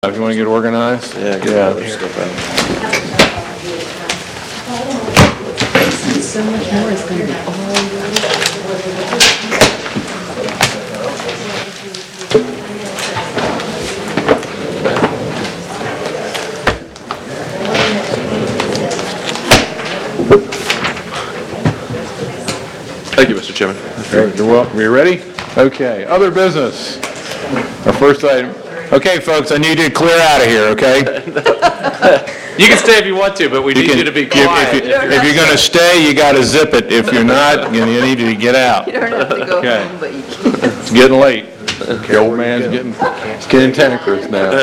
If you want to get organized. Yeah. So much more is going to be all Thank you, Mr. Chairman. You're welcome. You ready? Okay. Other business. Our first item. Okay, folks, I need you to clear out of here, okay? You can stay if you want to, but we need you to be quiet. If you're going to stay, you got to zip it. If you're not, you need you to get out. You don't have to go Okay. home, but you can. It's getting late. The old man's getting cantankerous now.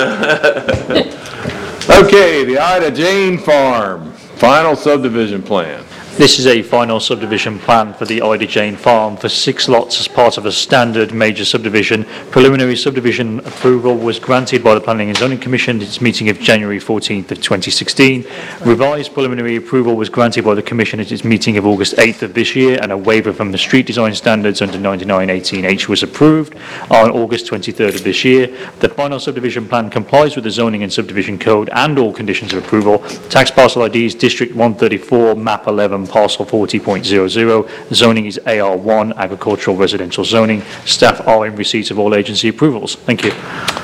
Okay, the Ida Jane Farm, final subdivision plan. This is a final subdivision plan for the Ida Jane Farm for 6 lots as part of a standard major subdivision. Preliminary subdivision approval was granted by the Planning and Zoning Commission at its meeting of January 14th of 2016. Revised preliminary approval was granted by the Commission at its meeting of August 8th of this year, and a waiver from the street design standards under 9918H was approved on August 23rd of this year. The final subdivision plan complies with the Zoning and Subdivision Code and all conditions of approval. Tax parcel ID is District 134, Map 11, Parcel 40.00. Zoning is AR1, Agricultural Residential Zoning. Staff are in receipt of all agency approvals. Thank you.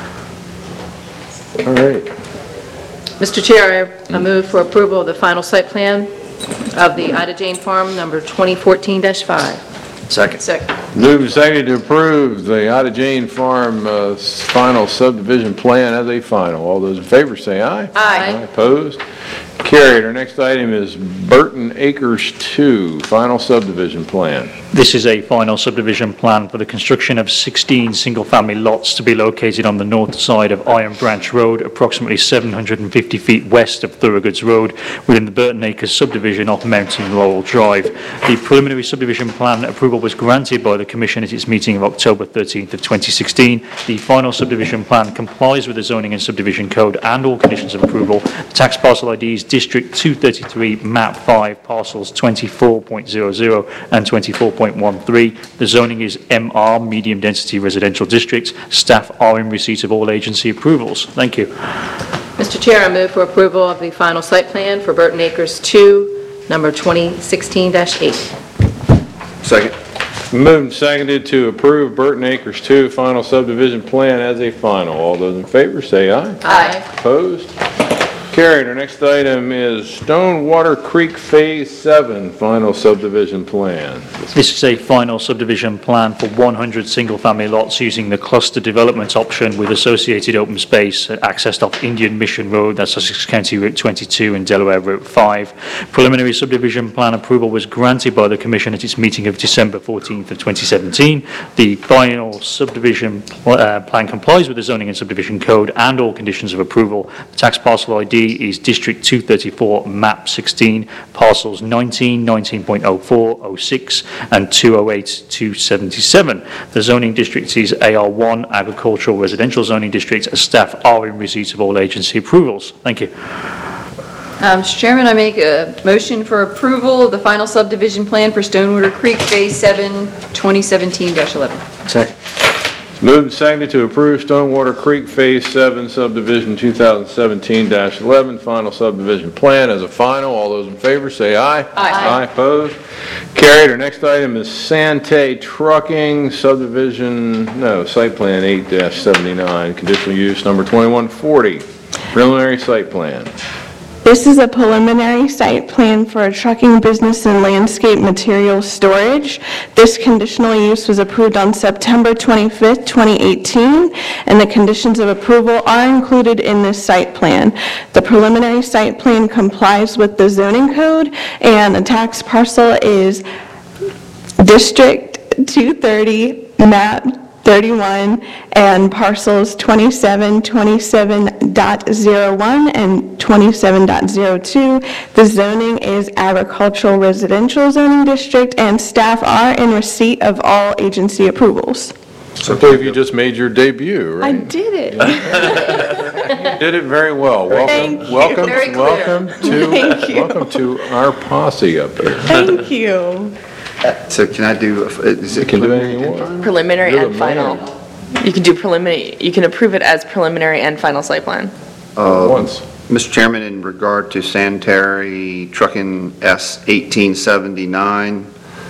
All right. Mr. Chair, I move for approval of the final site plan of the Ida Jane Farm, number 2014-5. Second. Moved and seconded to approve the Ida Jane Farm final subdivision plan as a final. All those in favor say aye. Aye. Opposed? Carried. Our next item is Burton Acres 2, final subdivision plan. This is a final subdivision plan for the construction of 16 single-family lots to be located on the north side of Iron Branch Road, approximately 750 feet west of Thorogoods Road, within the Burton Acres subdivision off Mountain Laurel Drive. The preliminary subdivision plan approval was granted by the Commission at its meeting of October 13th of 2016. The final subdivision plan complies with the Zoning and Subdivision Code and all conditions of approval. The tax parcel ID is District 233, Map 5, Parcels 24.00 and 24.13. The zoning is MR, Medium Density Residential District. Staff are in receipt of all agency approvals. Thank you. Mr. Chair, I move for approval of the final site plan for Burton Acres 2, number 2016-8. Second. Moved and seconded to approve Burton Acres 2 final subdivision plan as a final. All those in favor say aye. Aye. Opposed? Carried. Our next item is Stonewater Creek Phase 7 final subdivision plan. This is a final subdivision plan for 100 single-family lots using the cluster development option with associated open space accessed off Indian Mission Road, that's Sussex County Route 22 and Delaware Route 5. Preliminary subdivision plan approval was granted by the Commission at its meeting of December 14th of 2017. The final subdivision plan complies with the Zoning and Subdivision Code and all conditions of approval. The tax parcel ID is District 234, Map 16, Parcels 19, 19.04, 06, and 208, 277. The zoning district is AR1, Agricultural Residential Zoning District. Staff are in receipt of all agency approvals. Thank you. Mr. Chairman, I make a motion for approval of the final subdivision plan for Stonewater Creek Phase 7, 2017-11. Second. Moved and seconded to approve Stonewater Creek Phase 7 subdivision 2017-11 final subdivision plan as a final. All those in favor say aye. Aye. Opposed? Carried. Our next item is Sante Trucking site plan 8-79, conditional use number 2140, preliminary site plan. This is a preliminary site plan for a trucking business and landscape materials storage. This conditional use was approved on September 25th, 2018, and the conditions of approval are included in this site plan. The preliminary site plan complies with the zoning code, and the tax parcel is District 230, Map 31, and parcels 27, 27.01, and 27.02. The zoning is Agricultural Residential Zoning District, and staff are in receipt of all agency approvals. So I believe you just made your debut, I right? did it. You did it very well. Thank you. Very clear. Thank you. Welcome to our posse up here. Thank you. So can I do, is it You can do anything you want. Preliminary You're and the final. man. You can do preliminary, you can approve it as preliminary and final site plan. Once. Mr. Chairman, in regard to sanitary trucking S1879,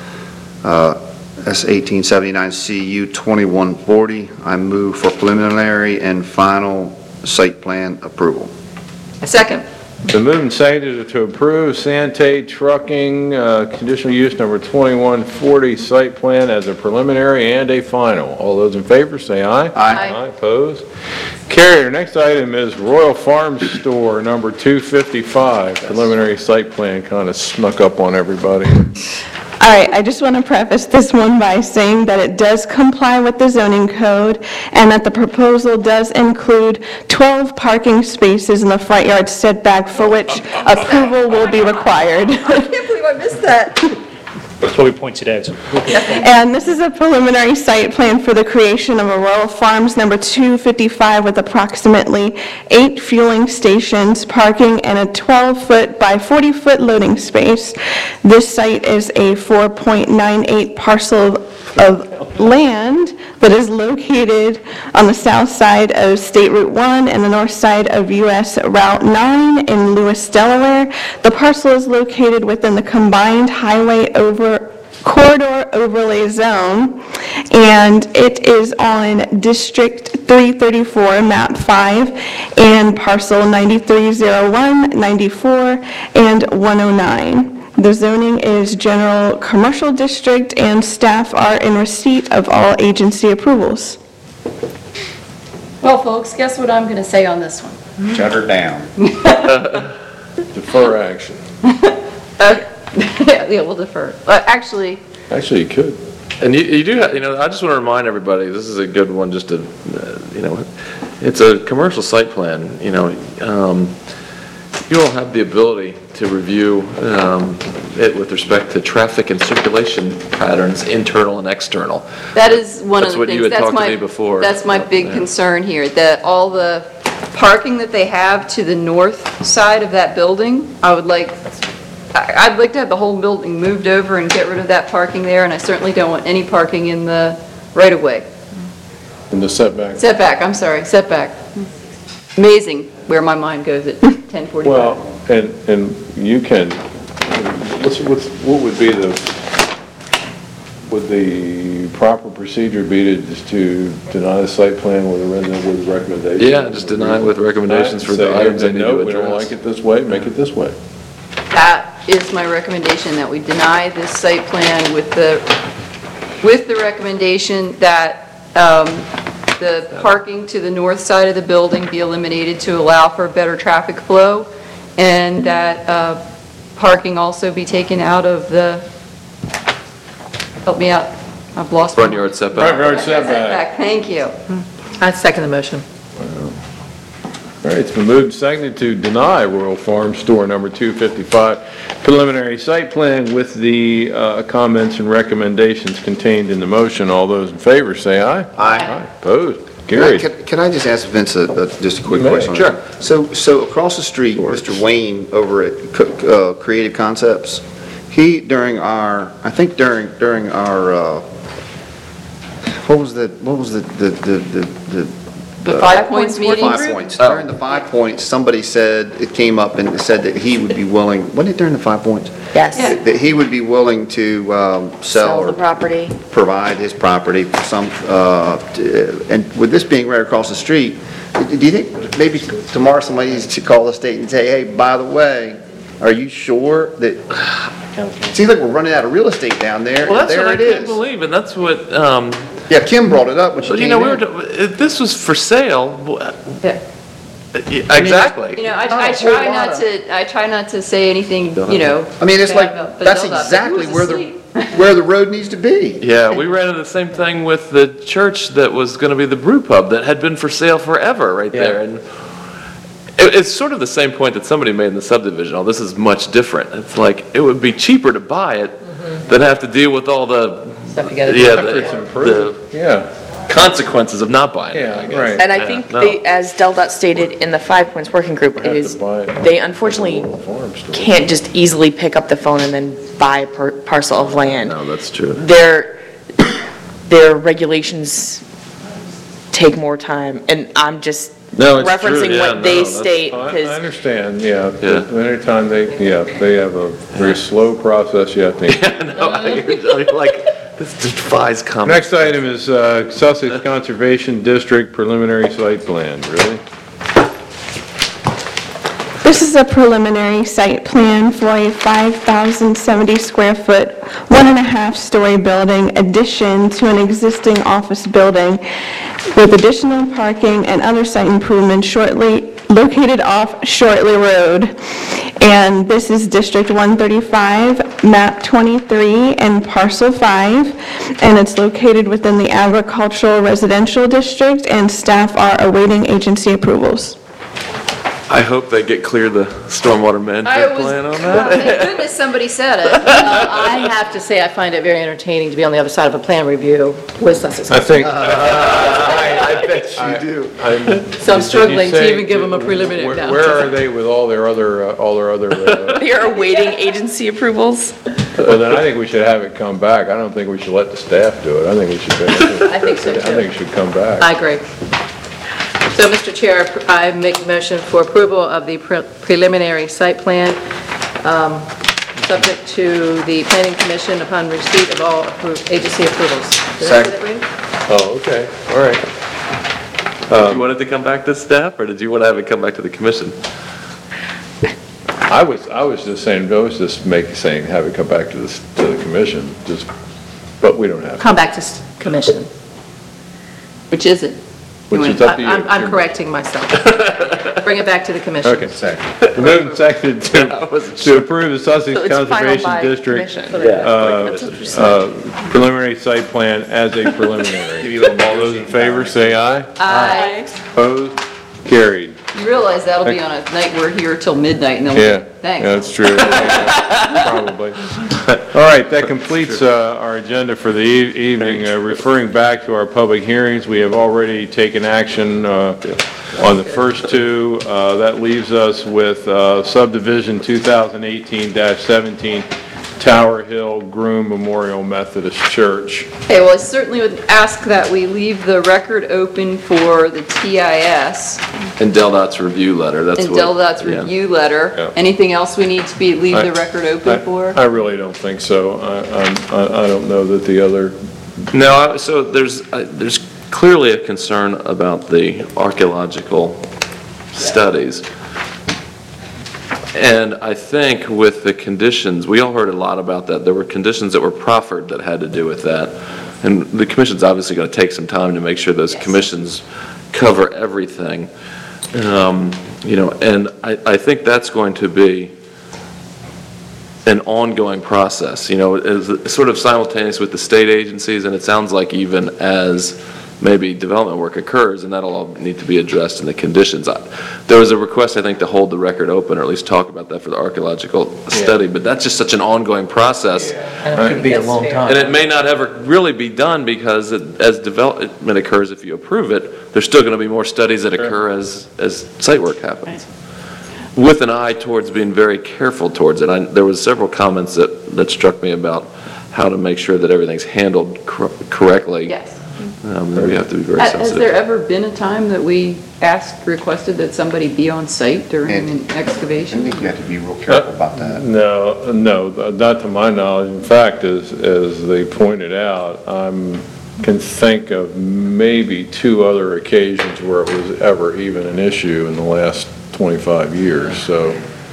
S1879 CU 2140, I move for preliminary and final site plan approval. Second. The moved and seconded to approve Sante Trucking, conditional use number 2140 site plan as a preliminary and a final. All those in favor, say aye. Aye. Opposed? Carried. Our next item is Royal Farm Store, number 255. Preliminary site plan kind of snuck up on everybody. All right, I just want to preface this one by saying that it does comply with the zoning code and that the proposal does include 12 parking spaces in the front yard setback for which approval will be required. I can't believe I missed that. That's what we pointed out. And this is a preliminary site plan for the creation of a Royal Farms number 255 with approximately 8 fueling stations, parking, and a 12-foot by 40-foot loading space. This site is a 4.98 parcel of land that is located on the south side of State Route 1 and the north side of US Route 9 in Lewis, Delaware. The parcel is located within the combined highway corridor overlay zone, and it is on District 334, Map 5, and parcel 9301, 94, and 109. The zoning is general commercial district, and staff are in receipt of all agency approvals. Well, folks, guess what I'm going to say on this one? Shut her down. Defer action. Yeah, we'll defer. Actually, Actually, you could. And you do, I just want to remind everybody, this is a good one just to, it's a commercial site plan, you all have the ability to review it with respect to traffic and circulation patterns, internal and external. that is one of That's the what things. you had talked to my- me before. That's my big Yeah. concern here, that all the parking that they have to the north side of that building, I'd like to have the whole building moved over and get rid of that parking there, and I certainly don't want any parking in the right-of-way. In the setback. Setback, I'm sorry, setback. Amazing where my mind goes at 10:45. Well, and you can, what would be would the proper procedure be to deny the site plan with a resident with a recommendation? Yeah, just deny it with recommendations for the Say, items they need to no, we don't address. like it this way, make it this way. That is my recommendation, that we deny this site plan with the recommendation that the parking to the north side of the building be eliminated to allow for better traffic flow, and that parking also be taken out of the, help me out, I've lost. Front yard setback. Front yard setback. Thank you. I second the motion. All right, it's been moved and seconded to deny Royal Farm Store number 255 preliminary site plan with the comments and recommendations contained in the motion. All those in favor, say aye. Aye. Opposed? Carried. Can I just ask Vince just a quick You may. question? Sure. So across the street, Mr. Wayne over at Creative Concepts, he, during our, what was the The 5 points meeting? 5 points. During the 5 points, somebody said, it came up and said that he would be willing, wasn't it during the 5 points? Yes. That he would be willing to sell Sell the or property. provide his property for some, and with this being right across the street, do you think maybe tomorrow somebody needs to call the state and say, hey, by the way, are you sure that, it seems like we're running out of real estate down there, Well, and that's there what I it can't is. believe, and that's what, Yeah, Kim brought it up when she but came we in. were, if this was for sale, Yeah. exactly. I try not to say anything, I mean, it's bad like, about that's Bethel, but exactly who's where asleep? where the road needs to be. Yeah, we ran into the same thing with the church that was going to be the brew pub that had been for sale forever right there. And it's sort of the same point that somebody made in the subdivision. Oh, this is much different. It's like, it would be cheaper to buy it than have to deal with all the, Stuff you gotta do. yeah, Efforts the improved. Yeah, consequences of not buying it. I yeah, guess. right. And I Yeah, think no. they, as Deldot stated in the 5 Points Working Group, Have to is buy it. they unfortunately Farm Store. can't just easily pick up the phone and then buy a parcel of land. No, that's true. Their regulations take more time. And I'm just No, it's true. referencing Yeah, what they no, that's state, I because understand, yeah. Yeah. Anytime they have a very slow process, you have to. No, you're like, this defies common. Next item is Sussex Conservation District preliminary site plan, really? This is a preliminary site plan for a 5,070 square foot, 1.5-story building addition to an existing office building with additional parking and other site improvements located off Shortley Road. And this is District 135, map 23, and parcel 5. And it's located within the agricultural residential district, and staff are awaiting agency approvals. I hope they get clear the stormwater management plan on that. Thank goodness somebody said it. I have to say, I find it very entertaining to be on the other side of a plan review with Sussex. I think. I bet you do. So I'm struggling to even give them a preliminary now. Where are they with all their other, you're awaiting agency approvals. well, then I think we should have it come back. I don't think we should let the staff do it. I think we should. I think so, too. I think it should come back. I agree. So, Mr. Chair, I make a motion for approval of the preliminary site plan, subject to the Planning Commission upon receipt of all agency approvals. Did I say that right? Oh, okay, all right. You want it to come back to staff, or did you want to have it come back to the commission? I was just saying, have it come back to the commission, but we don't have to. Come back to commission. Which is it? Which is up to you. I'm correcting myself. Bring it back to the commission. Okay, second. Moved and seconded to approve the Sussex So it's final Conservation by District commission. preliminary site plan as a preliminary. All those in favor, say aye. Aye. Opposed? Carried. You realize that'll be on a night we're here till midnight, and then Yeah, we'll, thanks. that's true. Yeah, probably. All right, that completes our agenda for the evening. Referring back to our public hearings, we have already taken action on the first two. That leaves us with subdivision 2018-17, Tower Hill Groom Memorial Methodist Church. Okay, well, I certainly would ask that we leave the record open for the TIS And DelDOT's review letter, that's and what. DelDOT's yeah. review letter. Yeah. Anything else we need to leave the record open for? I really don't think so. I don't know that the other, No, so there's clearly a concern about the archaeological studies. And I think with the conditions, we all heard a lot about that. There were conditions that were proffered that had to do with that. And the commission's obviously going to take some time to make sure those commissions cover everything. And I think that's going to be an ongoing process, is sort of simultaneous with the state agencies, and it sounds like even as maybe development work occurs, and that'll all need to be addressed in the conditions. There was a request, I think, to hold the record open, or at least talk about that for the archaeological study, but that's just such an ongoing process. And it could be a long time. And it may not ever really be done, because as development occurs, if you approve it, there's still going to be more studies that occur as site work happens. With an eye towards being very careful towards it. There was several comments that struck me about how to make sure that everything's handled correctly. Yes. We have to be very Has sensitive. there ever been a time that we requested that somebody be on site during an I excavation? think you have to be real careful about that. no, not to my knowledge. In fact, as they pointed out, can think of maybe 2 other occasions where it was ever even an issue in the last 25 years, so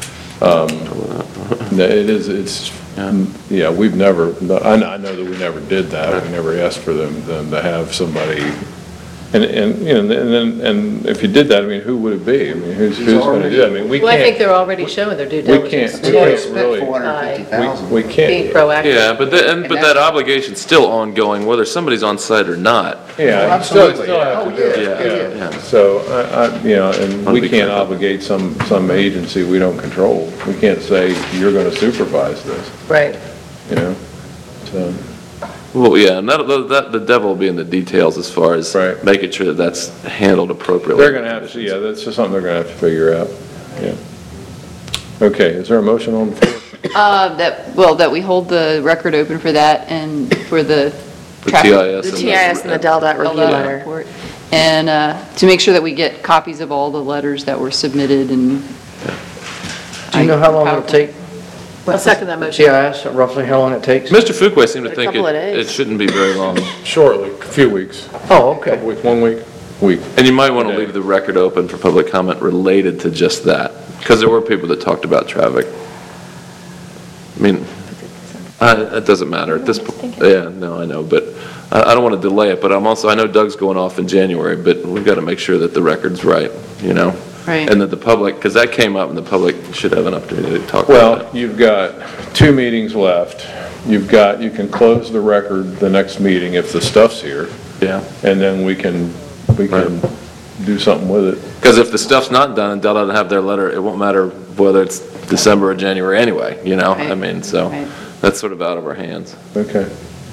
we've never, I know that we never did that. We never asked for them to have somebody, and if you did that, I mean, who would it be? I mean, who's going to do that? I mean, we Well, I think can't, they're already showing their due we diligence. can't too, really, we Being can't, proactive. Yeah, but that obligation's still ongoing, whether somebody's on site or not. yeah, you still have to do it. Yeah. So, and I'll we be can't careful. obligate some agency we don't control. We can't say, you're going to supervise this, Right. so. Well, yeah, and the devil will be in the details as far as Right. making sure that that's handled appropriately. They're going to have to, that's just something they're going to have to figure out, yeah. Okay, is there a motion on the floor? That we hold the record open for that and for the The traffic. TIS. The TIS and the DelDOT review DelDOT letter. report. and to make sure that we get copies of all the letters that were submitted and. Do you know how long it'll take? I'll second that motion. CIS, roughly how long it takes? Mr. Fuqua seemed to A think couple of it days. shouldn't be very long. Shortly, a few weeks. Oh, okay. Couple weeks, 1 week, week. And you might want to Okay. leave the record open for public comment related to just that, because there were people that talked about traffic. I mean, it doesn't matter at this point. Yeah, no, I know, but I don't want to delay it, but I know Doug's going off in January, but we've got to make sure that the record's right, you know? Right. And that the public, because that came up and the public should have an opportunity to talk about Well, it. you've got 2 meetings left. You can close the record the next meeting if the stuff's here, Yeah. and then we can do something with it. Because if the stuff's not done and Dell doesn't have their letter, it won't matter whether it's December or January anyway, you know? I Right. mean, so Right. that's sort of out of our hands. Okay.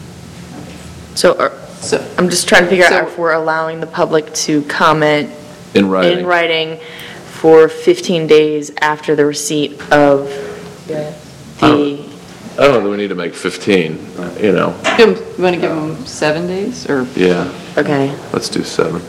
So I'm just trying to figure So- out if we're allowing the public to comment In writing. in writing for 15 days after the receipt of the, I don't know that we need to make 15, you know? You want to give them 7 days, or? Yeah, okay. let's do 7.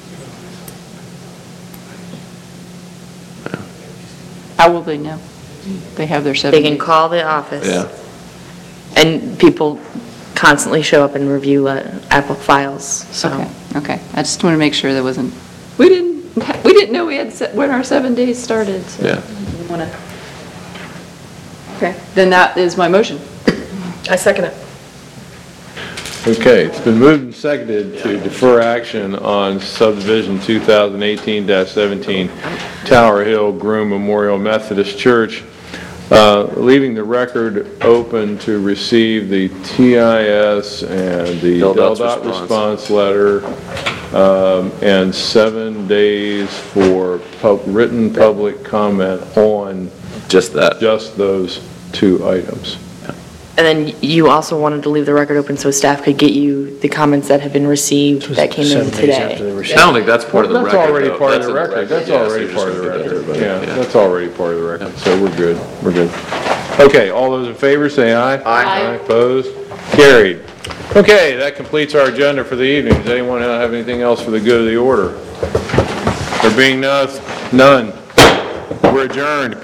How will they know? They have their 7 They days. can call the office. Yeah. And people constantly show up and review Apple files, so. Okay, okay. I just want to make sure there wasn't, we didn't know we had, when our 7 days started, so. Yeah. I didn't want to. Okay, then that is my motion. I second it. Okay, it's been moved and seconded to defer action on subdivision 2018-17 Tower Hill Groom Memorial Methodist Church, leaving the record open to receive the TIS and the DelDOT's DelDOT response. response letter, and 7 days for written public comment on Just that. just those 2 items. And then you also wanted to leave the record open so staff could get you the comments that have been received that came in 7 days after today. the receipt. I don't think that's part of the record. That's already though. part of That's the in record, that's yeah, so already you're part of just the gonna give that to record. everybody. Yeah, that's already part of the record, so we're good. Okay, all those in favor, say aye. Aye. Opposed? Carried. Okay, that completes our agenda for the evening. Does anyone have anything else for the good of the order? There being none, we're adjourned.